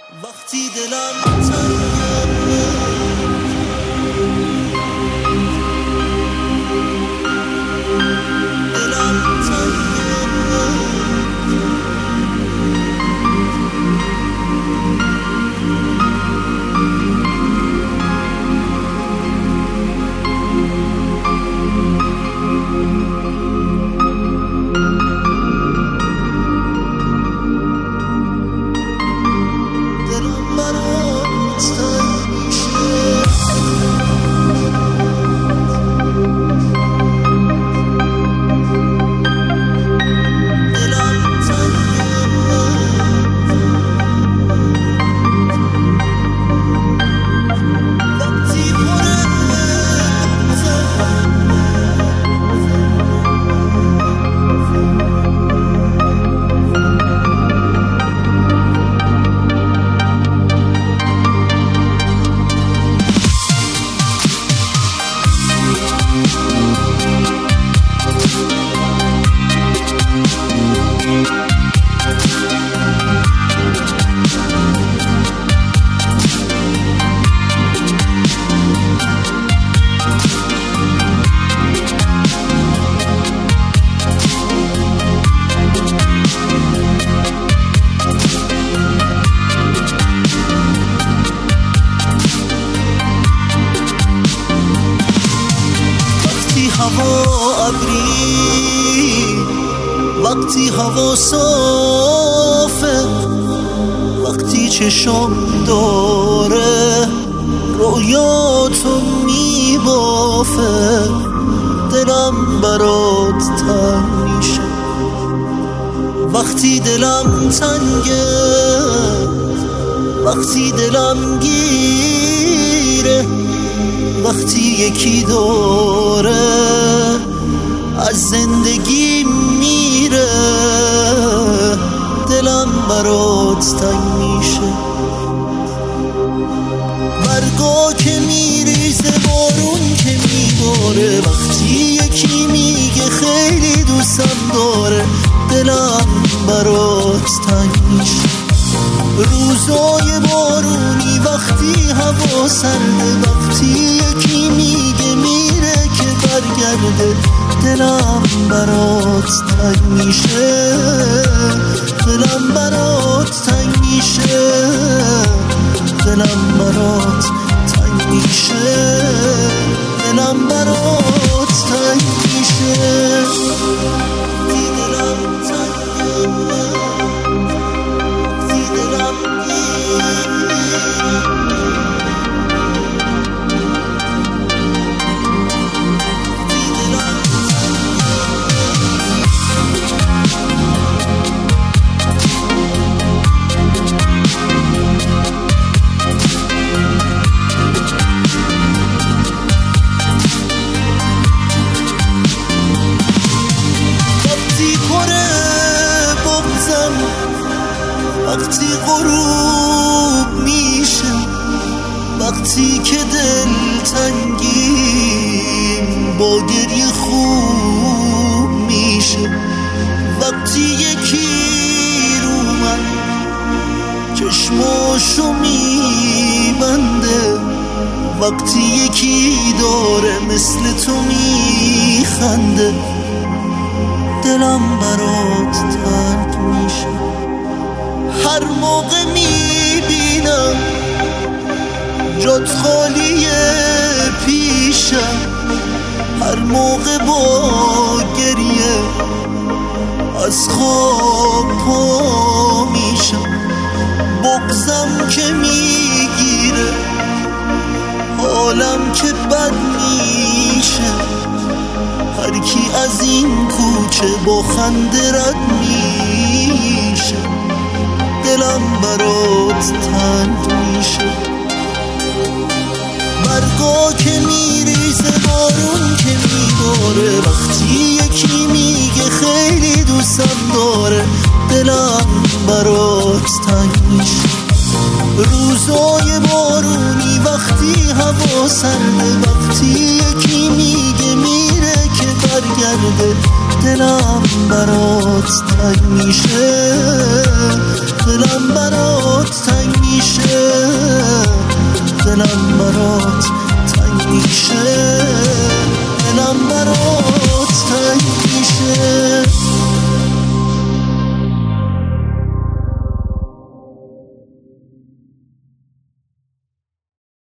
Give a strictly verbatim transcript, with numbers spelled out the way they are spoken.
وقتی دلم تنگه دلم تنگه هوا ابری وقتی هوا صافه وقتی چشم داره رویاتو میبافه دلم برات تنگ میشه وقتی دلم تنگه وقتی دلم گیره وقتی یکی داره از زندگی میره دلم برات تنگ میشه برگا که میریزه بارون که میباره وقتی یکی میگه خیلی دوستم داره دلم برات تنگ میشه روزای بارونی وقتی هوا سرده وقتی یکی میگه میره که برگرده دلم برات تنگ میشه دلم برات تنگ میشه دلم برات تنگ میشه دلم برات تنگ میشه دلم تنگه وقتی غروب میشه وقتی که دل تنگیم با گریه خوب میشه وقتی یکی رو من چشماشو میبنده وقتی یکی داره مثل تو میخنده دلم برات تنگ میشه هر موقع میبینم جات خالیه پیشم هر موقع با گریه از خواب پا میشم بغضم که میگیره حالم که بد میشه هر کی از این کوچه با خنده رد میشه دلم برات تنگ میشه برگا که میریزه بارون که میباره وقتی یکی میگه خیلی دوستم داره دلم برات تنگ میشه روزای بارونی وقتی هوا سرده وقتی یکی میگه میره که برگرده دلم برات تنگ میشه